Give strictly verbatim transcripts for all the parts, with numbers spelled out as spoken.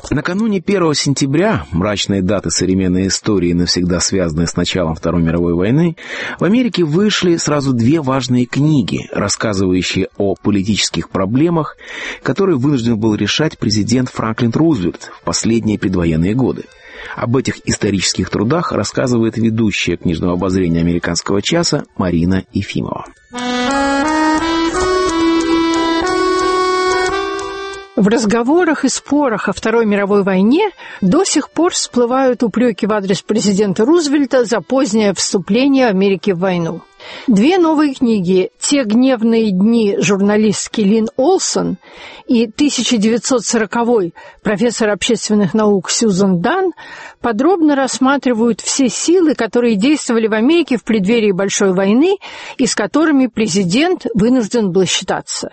Накануне первого сентября, мрачной даты современной истории, навсегда связанной с началом Второй мировой войны, в Америке вышли сразу две важные книги, рассказывающие о политических проблемах, которые вынужден был решать президент Франклин Рузвельт в последние предвоенные годы. Об этих исторических трудах рассказывает ведущая книжного обозрения «Американского часа» Марина Ефимова. В разговорах и спорах о Второй мировой войне до сих пор всплывают упреки в адрес президента Рузвельта за позднее вступление Америки в войну. Две новые книги «Те гневные дни» журналистки Лин Олсон и тысяча девятьсот сороковой профессор общественных наук Сьюзан Дан подробно рассматривают все силы, которые действовали в Америке в преддверии Большой войны и с которыми президент вынужден был считаться.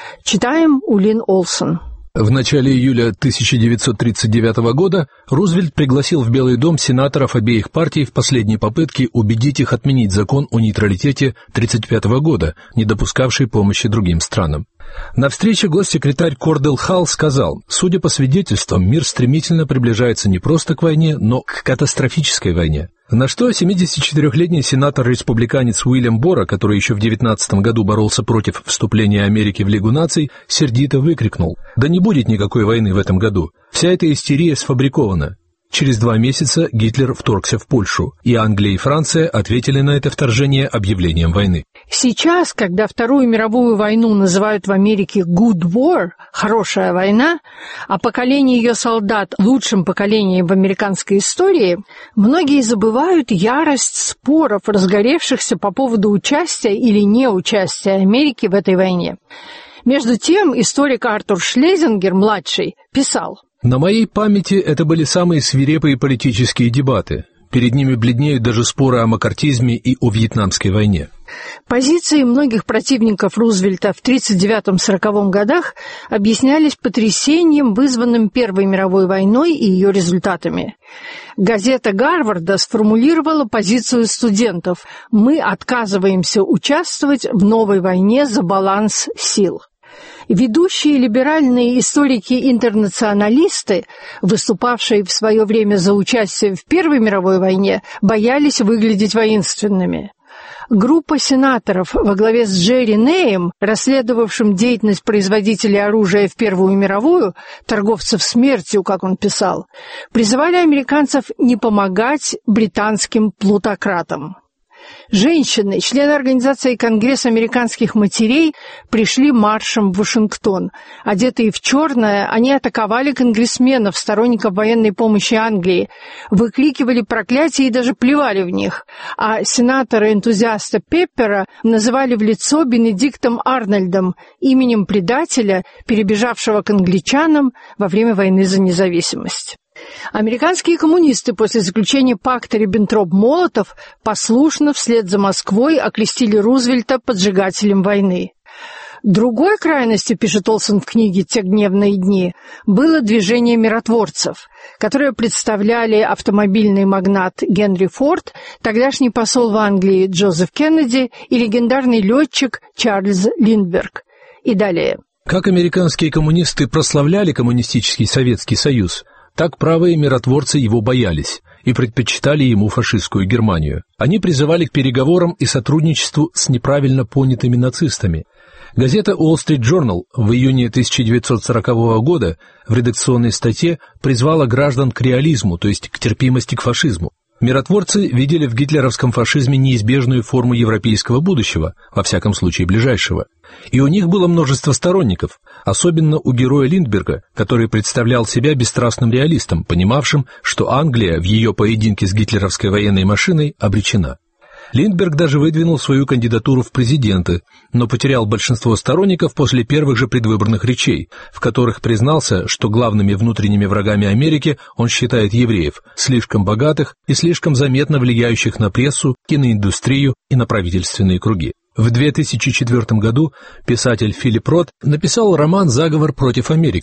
Читаем у Лин Олсон. В начале июля тысяча девятьсот тридцать девятого года Рузвельт пригласил в Белый дом сенаторов обеих партий в последней попытке убедить их отменить закон о нейтралитете тридцать пятого года, не допускавший помощи другим странам. На встрече госсекретарь Кордел Халл сказал: «Судя по свидетельствам, мир стремительно приближается не просто к войне, но к катастрофической войне». На что семидесятичетырёхлетний сенатор-республиканец Уильям Борра, который еще в девятнадцатом году боролся против вступления Америки в Лигу наций, сердито выкрикнул: «Да не будет никакой войны в этом году. Вся эта истерия сфабрикована». Через два месяца Гитлер вторгся в Польшу, и Англия и Франция ответили на это вторжение объявлением войны. Сейчас, когда Вторую мировую войну называют в Америке «good war» – «хорошая война», а поколение ее солдат – лучшим поколением в американской истории, многие забывают ярость споров, разгоревшихся по поводу участия или неучастия Америки в этой войне. Между тем, историк Артур Шлезингер-младший писал: «На моей памяти это были самые свирепые политические дебаты. Перед ними бледнеют даже споры о маккартизме и о Вьетнамской войне». Позиции многих противников Рузвельта в тридцать девятом — сороковом годах объяснялись потрясением, вызванным Первой мировой войной и ее результатами. Газета Гарварда сформулировала позицию студентов: «Мы отказываемся участвовать в новой войне за баланс сил». Ведущие либеральные историки-интернационалисты, выступавшие в свое время за участие в Первой мировой войне, боялись выглядеть воинственными. Группа сенаторов во главе с Джерри Неем, расследовавшим деятельность производителей оружия в Первую мировую, торговцев смертью, как он писал, призывали американцев не помогать британским плутократам. Женщины, члены организации Конгресс американских матерей, пришли маршем в Вашингтон. Одетые в черное, они атаковали конгрессменов, сторонников военной помощи Англии, выкрикивали проклятия и даже плевали в них. А сенатора-энтузиаста Пеппера называли в лицо Бенедиктом Арнольдом, именем предателя, перебежавшего к англичанам во время войны за независимость. Американские коммунисты после заключения пакта Риббентроп-Молотов послушно вслед за Москвой окрестили Рузвельта поджигателем войны. Другой крайностью, пишет Олсон в книге «Те гневные дни», было движение миротворцев, которое представляли автомобильный магнат Генри Форд, тогдашний посол в Англии Джозеф Кеннеди и легендарный летчик Чарльз Линдберг. И далее. Как американские коммунисты прославляли коммунистический Советский Союз, так правые миротворцы его боялись и предпочитали ему фашистскую Германию. Они призывали к переговорам и сотрудничеству с неправильно понятыми нацистами. Газета Wall Street Journal в июне тысяча девятьсот сорокового года в редакционной статье призвала граждан к реализму, то есть к терпимости к фашизму. Миротворцы видели в гитлеровском фашизме неизбежную форму европейского будущего, во всяком случае ближайшего. И у них было множество сторонников, особенно у героя Линдберга, который представлял себя бесстрастным реалистом, понимавшим, что Англия в ее поединке с гитлеровской военной машиной обречена. Линдберг даже выдвинул свою кандидатуру в президенты, но потерял большинство сторонников после первых же предвыборных речей, в которых признался, что главными внутренними врагами Америки он считает евреев, слишком богатых и слишком заметно влияющих на прессу, киноиндустрию и на правительственные круги. В две тысячи четвёртом году писатель Филипп Рот написал роман «Заговор против Америки»,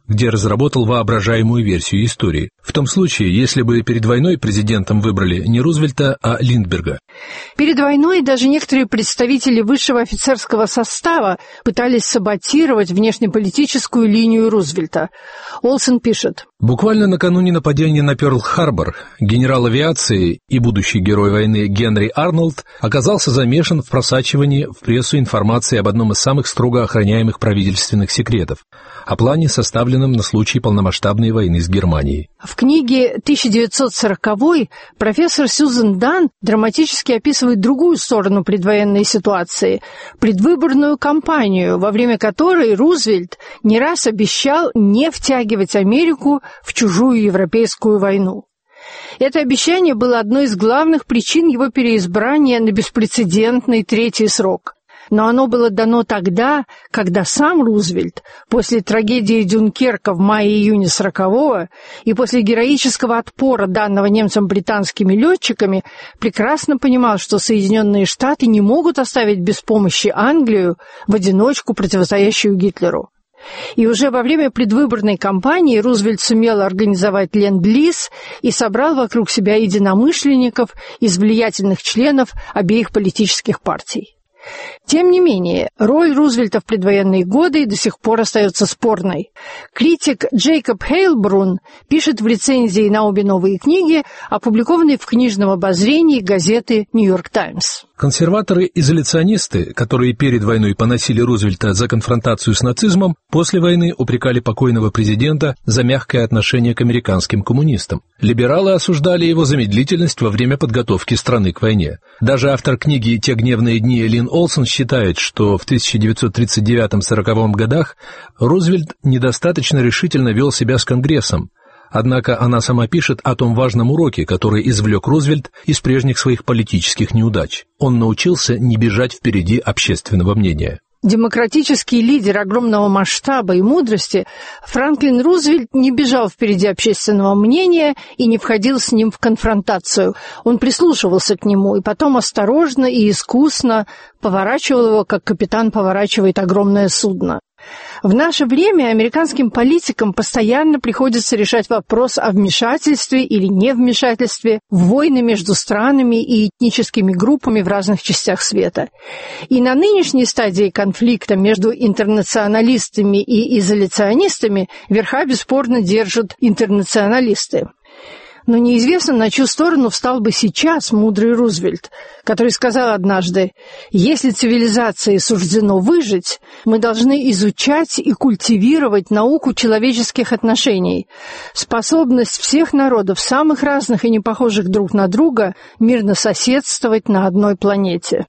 где разработал воображаемую версию истории. В том случае, если бы перед войной президентом выбрали не Рузвельта, а Линдберга. Перед войной даже некоторые представители высшего офицерского состава пытались саботировать внешнеполитическую линию Рузвельта. Олсен пишет: «Буквально накануне нападения на Пёрл-Харбор генерал авиации и будущий герой войны Генри Арнольд оказался замешан в просачивании в прессу информации об одном из самых строго охраняемых правительственных секретов – о плане, составленном на случай полномасштабной войны с Германией». В книге тысяча девятьсот сороковой профессор Сьюзен Дан драматически описывает другую сторону предвоенной ситуации – предвыборную кампанию, во время которой Рузвельт не раз обещал не втягивать Америку в чужую европейскую войну. Это обещание было одной из главных причин его переизбрания на беспрецедентный третий срок. Но оно было дано тогда, когда сам Рузвельт, после трагедии Дюнкерка в мае-июне сорокового и после героического отпора, данного немцам британскими летчиками, прекрасно понимал, что Соединенные Штаты не могут оставить без помощи Англию, в одиночку противостоящую Гитлеру. И уже во время предвыборной кампании Рузвельт сумел организовать ленд-лиз и собрал вокруг себя единомышленников из влиятельных членов обеих политических партий. Тем не менее, роль Рузвельта в предвоенные годы до сих пор остается спорной. Критик Джейкоб Хейлбрун пишет в рецензии на обе новые книги, опубликованные в книжном обозрении газеты «Нью-Йорк Таймс». Консерваторы-изоляционисты, которые перед войной поносили Рузвельта за конфронтацию с нацизмом, после войны упрекали покойного президента за мягкое отношение к американским коммунистам. Либералы осуждали его за медлительность во время подготовки страны к войне. Даже автор книги «Те гневные дни» Лин Олсен считает, что в тысяча девятьсот тридцать девятом-сороковом годах Рузвельт недостаточно решительно вел себя с Конгрессом. Однако она сама пишет о том важном уроке, который извлек Рузвельт из прежних своих политических неудач. Он научился не бежать впереди общественного мнения. Демократический лидер огромного масштаба и мудрости, Франклин Рузвельт не бежал впереди общественного мнения и не входил с ним в конфронтацию. Он прислушивался к нему и потом осторожно и искусно поворачивал его, как капитан поворачивает огромное судно. В наше время американским политикам постоянно приходится решать вопрос о вмешательстве или невмешательстве в войны между странами и этническими группами в разных частях света. И на нынешней стадии конфликта между интернационалистами и изоляционистами верха бесспорно держат интернационалисты. Но неизвестно, на чью сторону встал бы сейчас мудрый Рузвельт, который сказал однажды: «Если цивилизации суждено выжить, мы должны изучать и культивировать науку человеческих отношений, способность всех народов, самых разных и не похожих друг на друга, мирно соседствовать на одной планете».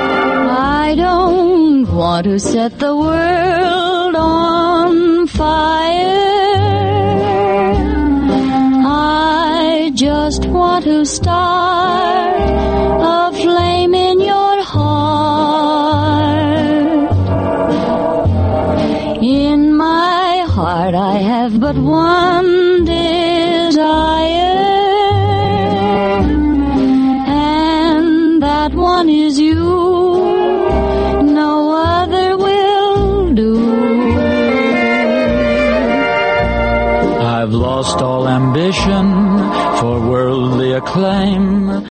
I don't want to set the world on fire. Just want to start a flame in your heart. In my heart I have but one desire, and that one is you. No other will do. I've lost all ambition for worldly acclaim.